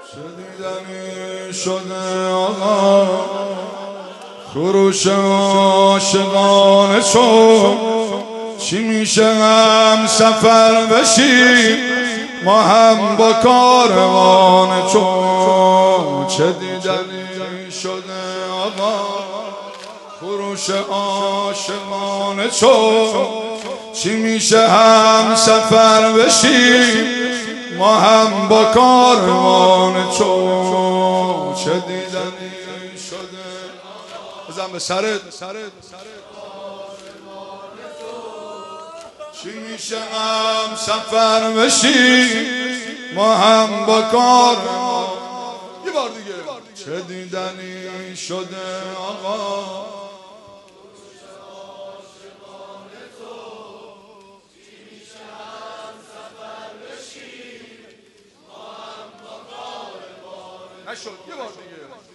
چه دیدنی شده آقا خروش عاشقانه تو چی میشه هم سفر بشی ما هم با کاروان تو چه دیدنی شده آقا خروش عاشقانه تو چی میشه هم سفر بشی ما هم با کاروان تو چه دیدنی شده بزن به سرت چی میشه هم سفر بشی ما هم با کاروان یه بار دیگه چه دیدنی شده آقا نشد یه بار دیگه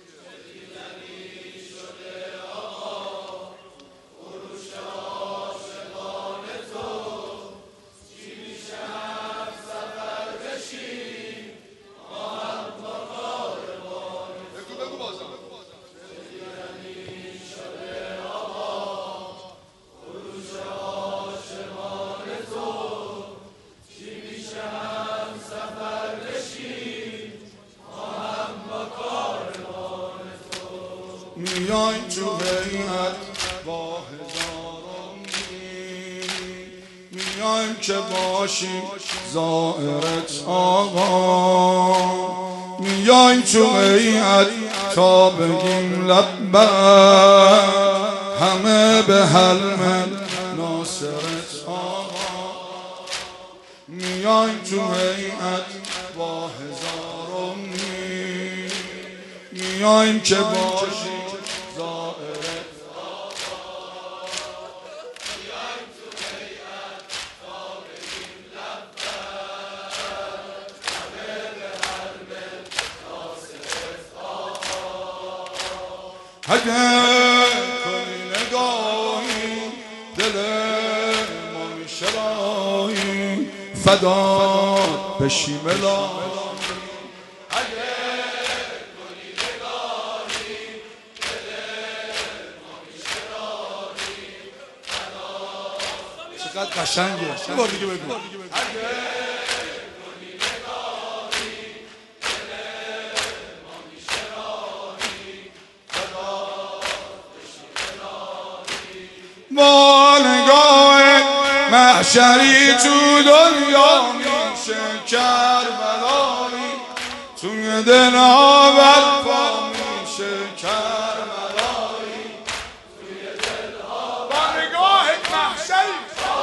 خروش عاشقانه تو چی میشه هم سفر بشی ما هم با کاروان بگو بازم چه دیدنی شده آقا خروش عاشقانه تو چی میشه هم سفر بشی میای تو بیعت با هزاران میایم که باشیم زائرت آقا میایم تو بیعت تا بگیم لبیک همه به حلم ناصرت آقا میایم تو بیعت با هزاران میایم که باشیم اگه کنی نگاهی دل ما میشه راهی فدا بشی ملاهی اگه کنی نگاهی دل ما میشه راهی فدا چقدر قشنگه یه بار دیگه بگو با نگاه محشری تو دنیا میشه کربلایی توی دل ها برپا میشه کربلایی توی دل ها با نگاه محشری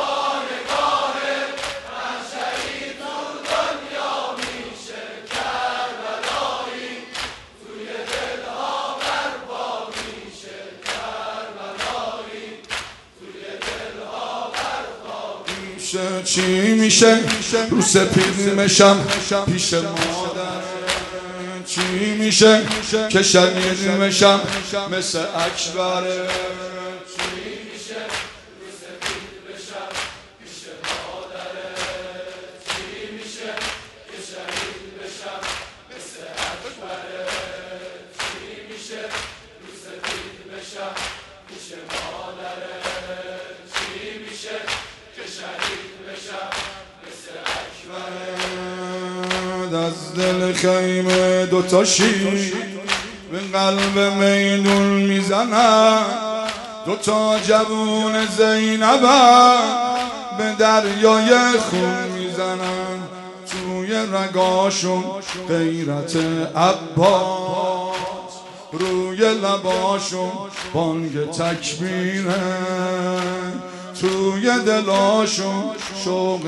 تو دنیا میشه کربلایی توی دل ها برپا میشه چی میشه رو سپید مشم پیش مادر چی میشه که شنید مشم مثل اکبر چی میشه رو سپید مشم پیش مادر چی میشه که شنید مشم مثل اکبر چی میشه رو سپید مشم پیش مادر چی میشه که شنید از دل خیمه دوتا شیر به قلب میدون میزنن دوتا جوون زینب به دریای خون میزنن توی رگاشون غیرت عباس روی لباشون بانگ تکبیره توی دلاشون شوق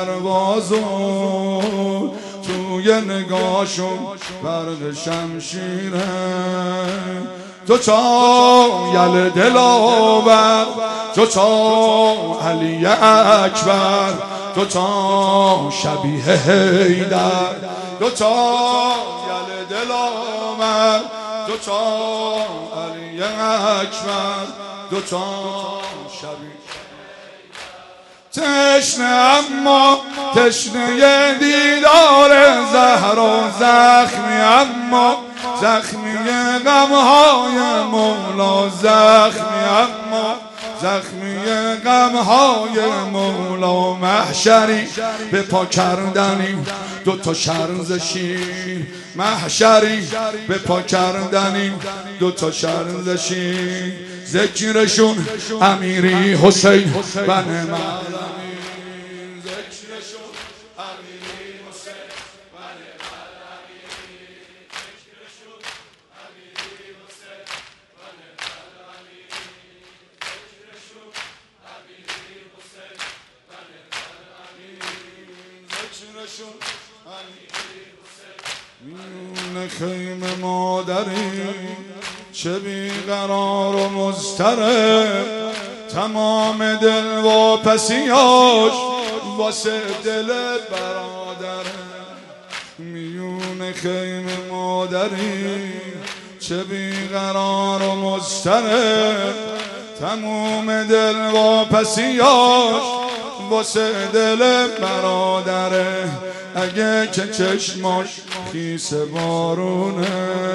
پروازون توی نگاشون برق شمشیره تو تا یل دلاور تو تا علی اکبر تو تا شبیه حیدر تو تا یل دلاور تو تا علی اکبر تو تا شبیه تشنه اما تشنه دیدار زهرا، زخمی اما زخمی غمهای مولا، زخمی اما زخمی غمهای مولا. محشری به پا کردنی دوتا شرز شیر، محشری به پا کردنی دوتا شرز شیر. ذکرشون امیری حسین بن معلمی، ذکرشون امیری حسین بن معلمی، ذکرشون امیری حسین بن معلمی، ذکرشون امیری حسین بن معلمی، ذکرشون امیری حسین. میون خیمه مادری چه بیقرار و مضطرب، تمام دل و پسیاش واسه دل برادره. میون خیمه مادری چه بیقرار و مضطرب، تمام دل و پسیاش واسه دل برادره. اگه که چشماش خیس بارونه،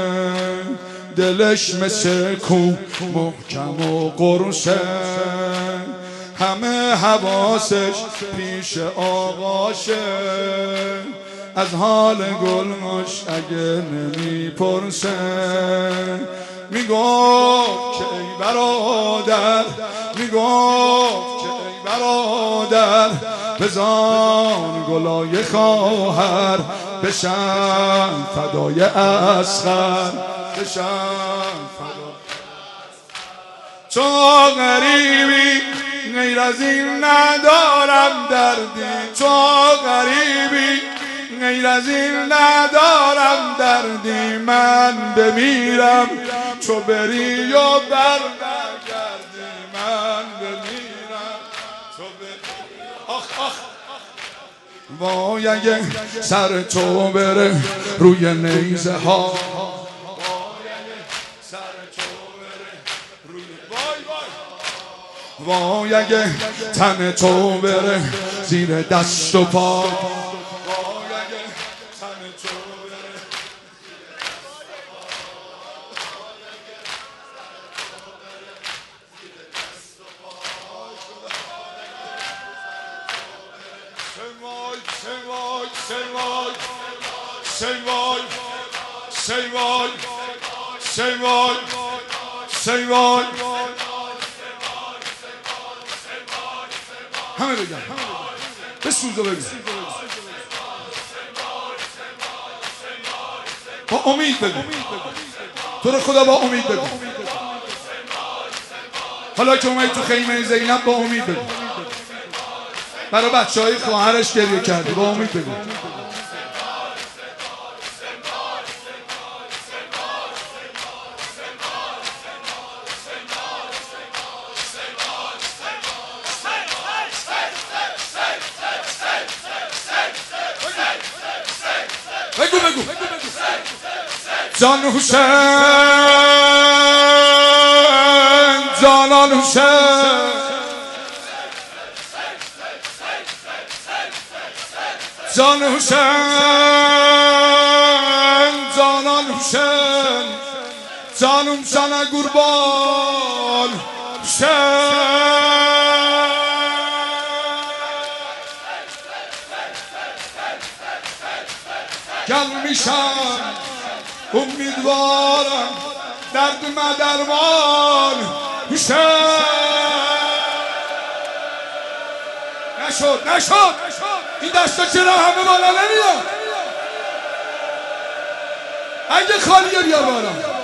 دلش مثل کو محکم و قرصه، همه حواسش پیش آقاشه. از حال گلماش اگه نمیپرسه، میگفت که ای برادر، میگفت که ای برادر، بزان گلای خواهر بشن فدای اصغر، بشن فدای. تو غریبی غیر از این ندارم دردی، تو غریبی غیر از این ندارم دردی. من بمیرم تو بری و برنگردی، من بمیرم تو بری. آخ آخ وای اگه سر تو بره روی نیزه ها، وای اگه تن تو بره زیر دست و پا، وای اگه تن تو بره زیر دست و پا. سیوای همه بگم بسوز و بگم با امید بگم، تو رو خدا با امید بگم. حالا که اومدی تو خیمه زینب با امید بگم. برای بچه‌های خواهرش گریه کردی، با امید بگم. بگو جان حسین، جانان حسین، جان حسین، جانان حسین، جانم sana قربان حسین. گل میشم امیدوارم درد مدرمان حسین. نشد این دستا چرا همه بالا نمیاد؟ اگه خالیه بیا بالا.